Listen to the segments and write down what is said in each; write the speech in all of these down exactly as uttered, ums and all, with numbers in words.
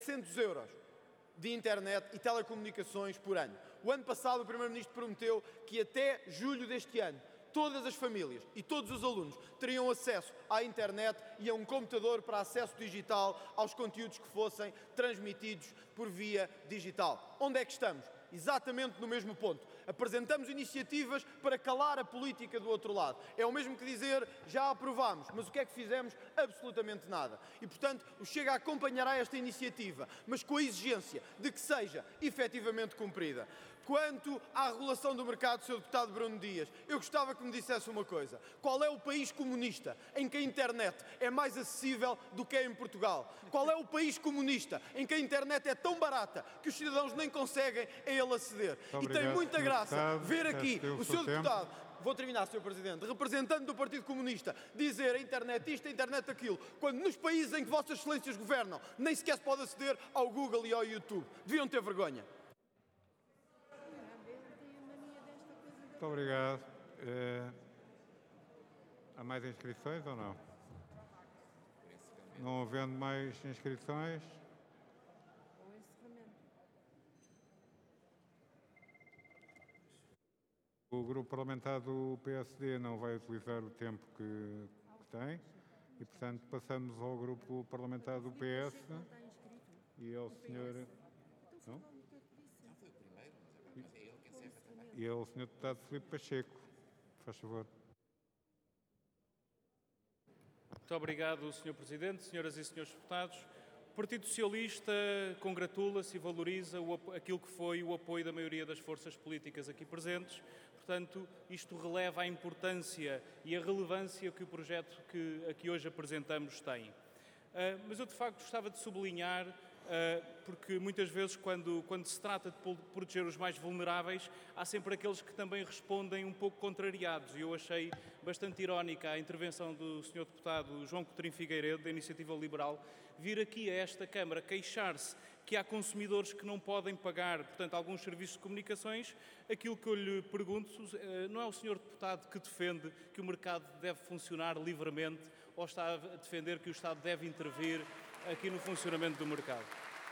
seiscentos euros de internet e telecomunicações por ano. O ano passado o Primeiro-Ministro prometeu que até julho deste ano todas as famílias e todos os alunos teriam acesso à internet e a um computador para acesso digital aos conteúdos que fossem transmitidos por via digital. Onde é que estamos? Exatamente no mesmo ponto. Apresentamos iniciativas para calar a política do outro lado. É o mesmo que dizer, já aprovámos, mas o que é que fizemos? Absolutamente nada. E, portanto, o Chega acompanhará esta iniciativa, mas com a exigência de que seja efetivamente cumprida. Quanto à regulação do mercado, senhor Deputado Bruno Dias, eu gostava que me dissesse uma coisa. Qual é o país comunista em que a internet é mais acessível do que é em Portugal? Qual é o país comunista em que a internet é tão barata que os cidadãos nem conseguem a ele aceder? Muito e tem muita graça deputado, ver aqui o senhor tempo. Deputado, vou terminar, senhor Presidente, representante do Partido Comunista, dizer a internet isto, a internet aquilo, quando nos países em que vossas excelências governam nem sequer se pode aceder ao Google e ao YouTube. Deviam ter vergonha. Muito obrigado. Uh, há mais inscrições ou não? Não havendo mais inscrições. O grupo parlamentar do P S D não vai utilizar o tempo que, que tem e, portanto, passamos ao grupo parlamentar do P S e ao senhor... Não? E ao senhor Deputado Filipe Pacheco. Faz favor. Muito obrigado, senhor Presidente, senhoras e senhores deputados. O Partido Socialista congratula-se e valoriza o, aquilo que foi o apoio da maioria das forças políticas aqui presentes. Portanto, isto releva a importância e a relevância que o projeto que aqui hoje apresentamos tem. Uh, mas eu, de facto, gostava de sublinhar, uh, porque muitas vezes, quando, quando se trata de proteger os mais vulneráveis, há sempre aqueles que também respondem um pouco contrariados. E eu achei bastante irónica a intervenção do senhor Deputado João Coutinho Figueiredo, da Iniciativa Liberal, vir aqui a esta Câmara queixar-se que há consumidores que não podem pagar, portanto, alguns serviços de comunicações. Aquilo que eu lhe pergunto, não é o senhor Deputado que defende que o mercado deve funcionar livremente ou está a defender que o Estado deve intervir aqui no funcionamento do mercado?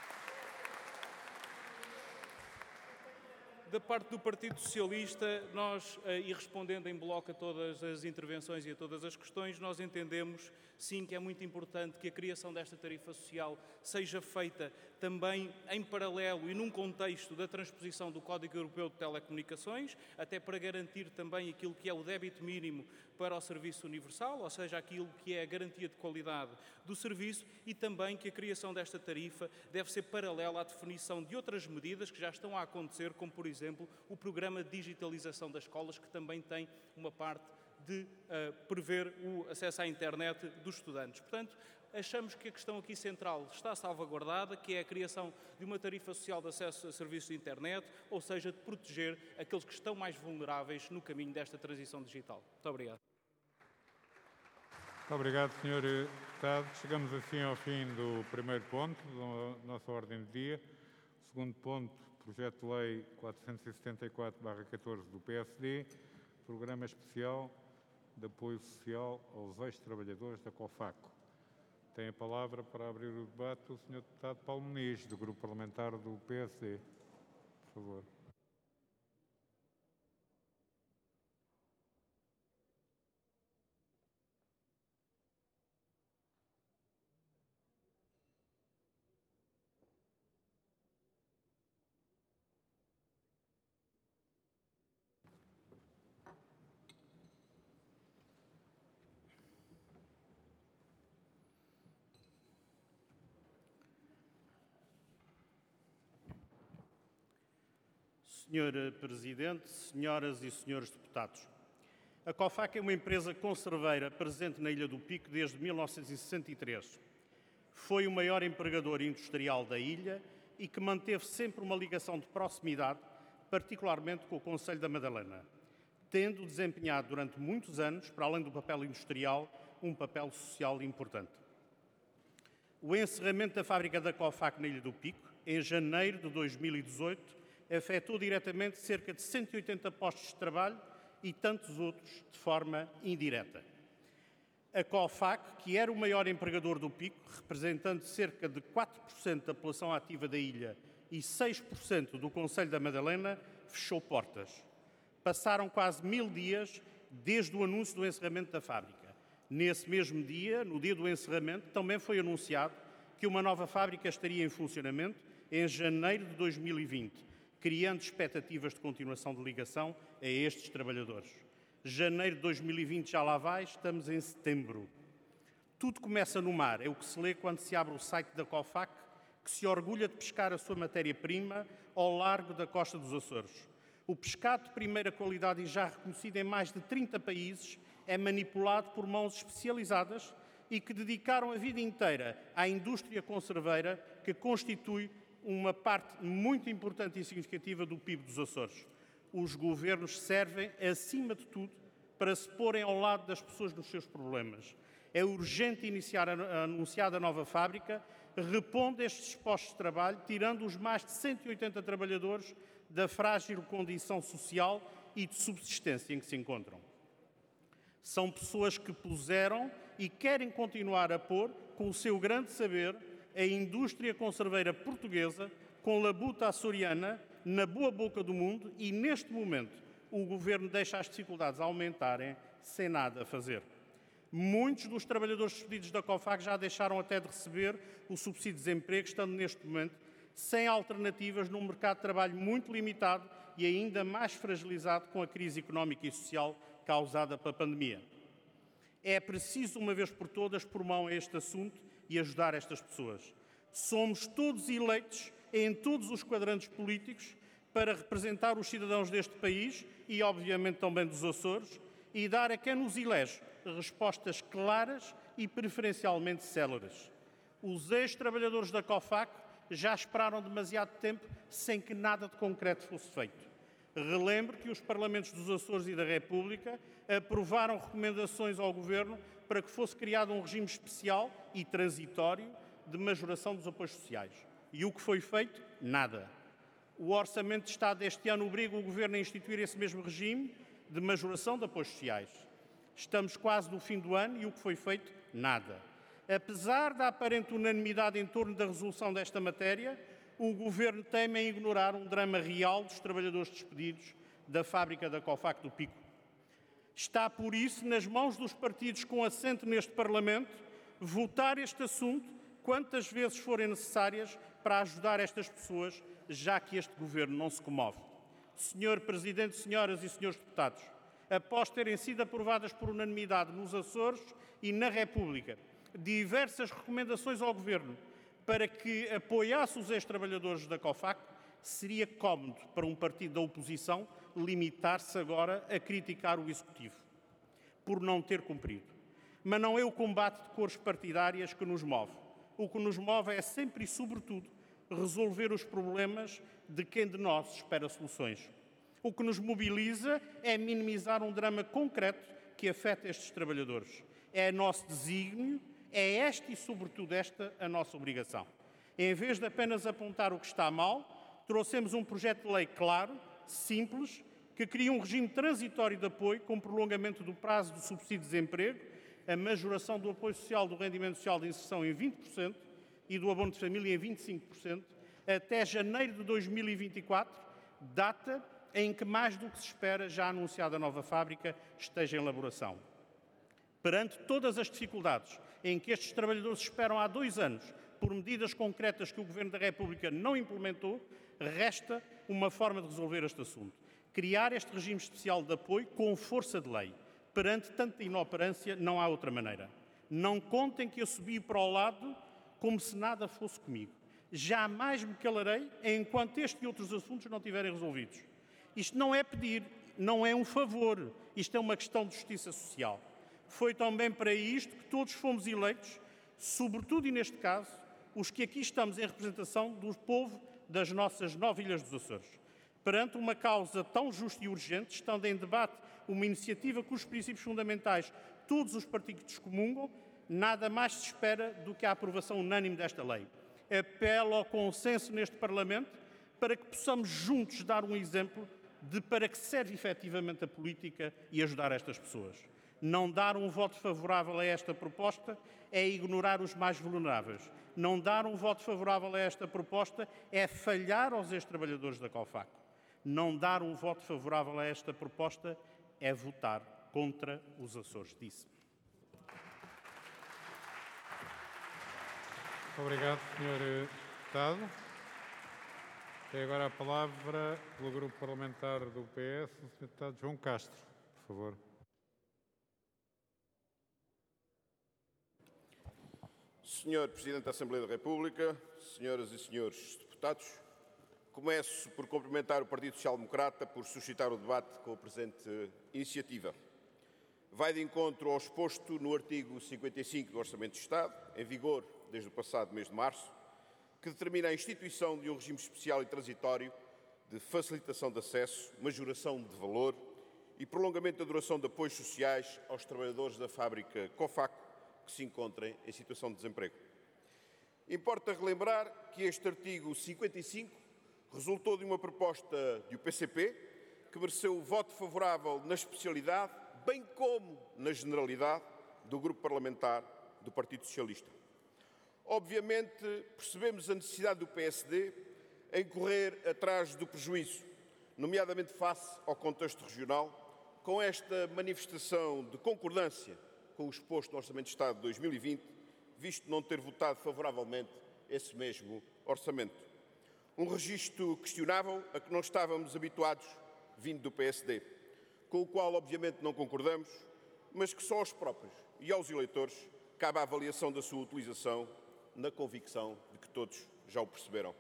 Da parte do Partido Socialista, nós, e respondendo em bloco a todas as intervenções e a todas as questões, nós entendemos, sim, que é muito importante que a criação desta tarifa social seja feita também em paralelo e num contexto da transposição do Código Europeu de Telecomunicações, até para garantir também aquilo que é o débito mínimo para o serviço universal, ou seja, aquilo que é a garantia de qualidade do serviço, e também que a criação desta tarifa deve ser paralela à definição de outras medidas que já estão a acontecer, como, por exemplo, o programa de digitalização das escolas, que também tem uma parte de uh, prever o acesso à internet dos estudantes. Portanto, achamos que a questão aqui central está salvaguardada, que é a criação de uma tarifa social de acesso a serviços de internet, ou seja, de proteger aqueles que estão mais vulneráveis no caminho desta transição digital. Muito obrigado. Muito obrigado, senhor Deputado. Chegamos assim ao fim do primeiro ponto da nossa ordem de dia. Segundo ponto, projeto de lei quatrocentos e setenta e quatro barra catorze do P S D, Programa Especial de Apoio Social aos Ex-Trabalhadores da COFACO. Tem a palavra para abrir o debate o senhor Deputado Paulo Muniz, do Grupo Parlamentar do P S D. Por favor. senhor Presidente, senhoras e senhores deputados, a COFACO é uma empresa conserveira presente na Ilha do Pico desde mil novecentos e sessenta e três. Foi o maior empregador industrial da ilha e que manteve sempre uma ligação de proximidade, particularmente com o Conselho da Madalena, tendo desempenhado durante muitos anos, para além do papel industrial, um papel social importante. O encerramento da fábrica da COFACO na Ilha do Pico, em janeiro de dois mil e dezoito, afetou diretamente cerca de cento e oitenta postos de trabalho e tantos outros de forma indireta. A COFAC, que era o maior empregador do Pico, representando cerca de quatro por cento da população ativa da ilha e seis por cento do Conselho da Madalena, fechou portas. Passaram quase mil dias desde o anúncio do encerramento da fábrica. Nesse mesmo dia, no dia do encerramento, também foi anunciado que uma nova fábrica estaria em funcionamento em janeiro de dois mil e vinte, criando expectativas de continuação de ligação a estes trabalhadores. Janeiro de dois mil e vinte já lá vai, estamos em setembro. Tudo começa no mar, é o que se lê quando se abre o site da COFAC, que se orgulha de pescar a sua matéria-prima ao largo da costa dos Açores. O pescado de primeira qualidade e já reconhecido em mais de trinta países é manipulado por mãos especializadas e que dedicaram a vida inteira à indústria conserveira, que constitui uma parte muito importante e significativa do P I B dos Açores. Os governos servem, acima de tudo, para se porem ao lado das pessoas nos seus problemas. É urgente iniciar a anunciada nova fábrica, repondo estes postos de trabalho, tirando os mais de cento e oitenta trabalhadores da frágil condição social e de subsistência em que se encontram. São pessoas que puseram e querem continuar a pôr, com o seu grande saber, a indústria conserveira portuguesa, com labuta açoriana, na boa boca do mundo, e neste momento o Governo deixa as dificuldades aumentarem sem nada a fazer. Muitos dos trabalhadores despedidos da COFAC já deixaram até de receber o subsídio de desemprego, estando neste momento sem alternativas num mercado de trabalho muito limitado e ainda mais fragilizado com a crise económica e social causada pela pandemia. É preciso, uma vez por todas, pôr mão a este assunto e ajudar estas pessoas. Somos todos eleitos em todos os quadrantes políticos para representar os cidadãos deste país e, obviamente, também dos Açores, e dar a quem nos elege respostas claras e preferencialmente céleres. Os ex-trabalhadores da COFAC já esperaram demasiado tempo sem que nada de concreto fosse feito. Relembro que os Parlamentos dos Açores e da República aprovaram recomendações ao Governo para que fosse criado um regime especial e transitório de majoração dos apoios sociais. E o que foi feito? Nada. O Orçamento de Estado deste ano obriga o Governo a instituir esse mesmo regime de majoração de apoios sociais. Estamos quase no fim do ano e o que foi feito? Nada. Apesar da aparente unanimidade em torno da resolução desta matéria, o Governo teme em ignorar um drama real dos trabalhadores despedidos da fábrica da COFAC do Pico. Está, por isso, nas mãos dos partidos com assento neste Parlamento votar este assunto quantas vezes forem necessárias para ajudar estas pessoas, já que este Governo não se comove. senhor Presidente, senhoras e senhores deputados, após terem sido aprovadas por unanimidade nos Açores e na República diversas recomendações ao Governo para que apoiasse os ex-trabalhadores da COFAC, seria cómodo para um partido da oposição limitar-se agora a criticar o Executivo por não ter cumprido. Mas não é o combate de cores partidárias que nos move. O que nos move é sempre e sobretudo resolver os problemas de quem de nós espera soluções. O que nos mobiliza é minimizar um drama concreto que afeta estes trabalhadores. É nosso desígnio, é esta e sobretudo esta a nossa obrigação. Em vez de apenas apontar o que está mal, trouxemos um projeto de lei claro, simples, que cria um regime transitório de apoio com prolongamento do prazo do subsídio de desemprego, a majoração do apoio social do rendimento social de inserção em vinte por cento e do abono de família em vinte e cinco por cento, até janeiro de dois mil e vinte e quatro, data em que, mais do que se espera, já anunciada a nova fábrica esteja em elaboração. Perante todas as dificuldades em que estes trabalhadores esperam há dois anos por medidas concretas que o Governo da República não implementou, resta uma forma de resolver este assunto. Criar este regime especial de apoio com força de lei. Perante tanta inoperância, não há outra maneira. Não contem que eu subi para o lado como se nada fosse comigo. Jamais me calarei enquanto este e outros assuntos não estiverem resolvidos. Isto não é pedir, não é um favor. Isto é uma questão de justiça social. Foi também para isto que todos fomos eleitos, sobretudo e neste caso, os que aqui estamos em representação do povo das nossas nove ilhas dos Açores. Perante uma causa tão justa e urgente, estando em debate uma iniciativa cujos princípios fundamentais todos os partidos comungam, nada mais se espera do que a aprovação unânime desta lei. Apelo ao consenso neste Parlamento para que possamos juntos dar um exemplo de para que serve efetivamente a política e ajudar estas pessoas. Não dar um voto favorável a esta proposta é ignorar os mais vulneráveis. Não dar um voto favorável a esta proposta é falhar aos ex-trabalhadores da COFACO. Não dar um voto favorável a esta proposta é votar contra os Açores, disse. Obrigado, senhor Deputado. Tem agora a palavra, pelo Grupo Parlamentar do P S, o senhor Deputado João Castro, por favor. senhor Presidente da Assembleia da República, senhoras e senhores deputados, começo por cumprimentar o Partido Social Democrata por suscitar o debate com a presente iniciativa. Vai de encontro ao exposto no artigo cinquenta e cinco do Orçamento de Estado, em vigor desde o passado mês de março, que determina a instituição de um regime especial e transitório de facilitação de acesso, majoração de valor e prolongamento da duração de apoios sociais aos trabalhadores da fábrica COFACO que se encontrem em situação de desemprego. Importa relembrar que este artigo cinquenta e cinco resultou de uma proposta do P C P, que mereceu o voto favorável na especialidade, bem como na generalidade, do Grupo Parlamentar do Partido Socialista. Obviamente, percebemos a necessidade do P S D em correr atrás do prejuízo, nomeadamente face ao contexto regional, com esta manifestação de concordância com o exposto no Orçamento de Estado de dois mil e vinte, visto não ter votado favoravelmente esse mesmo orçamento. Um registro questionável a que não estávamos habituados vindo do P S D, com o qual obviamente não concordamos, mas que só aos próprios e aos eleitores cabe a avaliação da sua utilização, na convicção de que todos já o perceberam.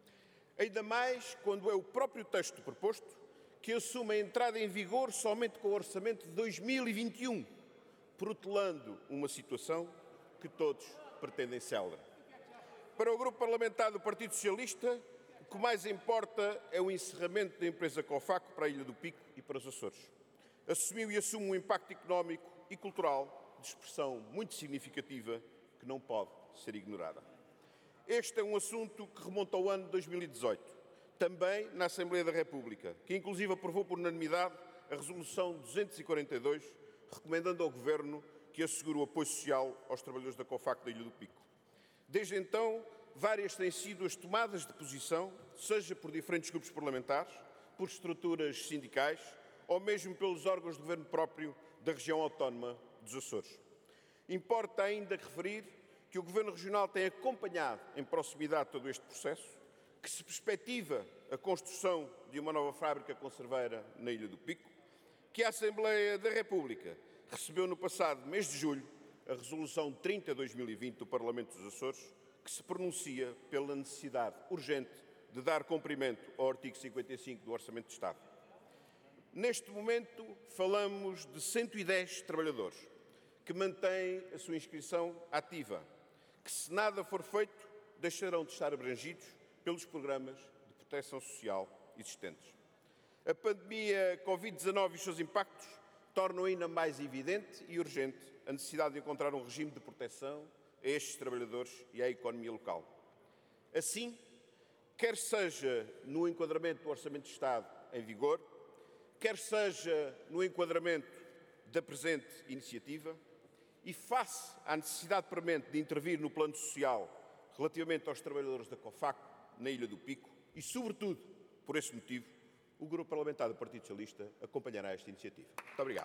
Ainda mais quando é o próprio texto proposto que assume a entrada em vigor somente com o orçamento de dois mil e vinte e um, protelando uma situação que todos pretendem célere. Para o Grupo Parlamentar do Partido Socialista, o que mais importa é o encerramento da empresa COFACO para a Ilha do Pico e para os Açores. Assumiu e assume um impacto económico e cultural de expressão muito significativa que não pode ser ignorada. Este é um assunto que remonta ao ano de dois mil e dezoito, também na Assembleia da República, que inclusive aprovou por unanimidade a Resolução duzentos e quarenta e dois, recomendando ao Governo que assegure o apoio social aos trabalhadores da COFACO da Ilha do Pico. Desde então, várias têm sido as tomadas de posição, seja por diferentes grupos parlamentares, por estruturas sindicais ou mesmo pelos órgãos de governo próprio da região autónoma dos Açores. Importa ainda referir que o Governo Regional tem acompanhado em proximidade todo este processo, que se perspectiva a construção de uma nova fábrica conserveira na Ilha do Pico, que a Assembleia da República recebeu no passado mês de julho a Resolução trinta barra dois mil e vinte do Parlamento dos Açores, que se pronuncia pela necessidade urgente de dar cumprimento ao artigo cinquenta e cinco do Orçamento de Estado. Neste momento, falamos de cento e dez trabalhadores que mantêm a sua inscrição ativa, que, se nada for feito, deixarão de estar abrangidos pelos programas de proteção social existentes. A pandemia Covid dezanove e os seus impactos tornam ainda mais evidente e urgente a necessidade de encontrar um regime de proteção a estes trabalhadores e à economia local. Assim, quer seja no enquadramento do Orçamento de Estado em vigor, quer seja no enquadramento da presente iniciativa, e face à necessidade premente de intervir no plano social relativamente aos trabalhadores da COFACO na Ilha do Pico, e sobretudo por esse motivo, o Grupo Parlamentar do Partido Socialista acompanhará esta iniciativa. Muito obrigado.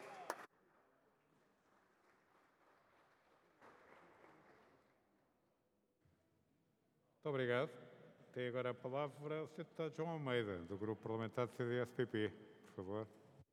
Muito obrigado. Tem agora a palavra o senhor Deputado João Almeida, do Grupo Parlamentar do C D S P P. Por favor.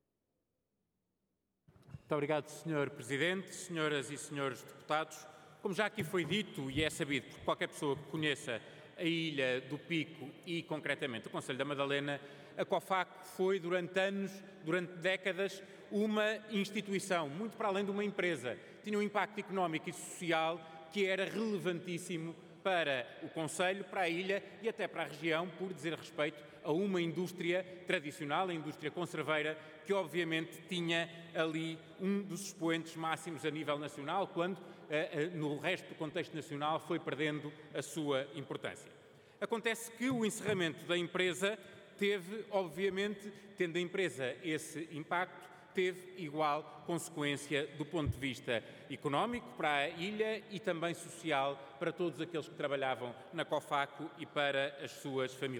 Muito obrigado, senhor Presidente, senhoras e senhores deputados. Como já aqui foi dito e é sabido por qualquer pessoa que conheça a Ilha do Pico e, concretamente, o Conselho da Madalena, a COFACO foi, durante anos, durante décadas, uma instituição, muito para além de uma empresa. Tinha um impacto económico e social que era relevantíssimo para o Conselho, para a ilha e até para a região, por dizer respeito a uma indústria tradicional, a indústria conserveira, que obviamente tinha ali um dos expoentes máximos a nível nacional, quando no resto do contexto nacional foi perdendo a sua importância. Acontece que o encerramento da empresa teve, obviamente, tendo a empresa esse impacto, teve igual consequência do ponto de vista económico para a ilha e também social para todos aqueles que trabalhavam na COFACO e para as suas famílias.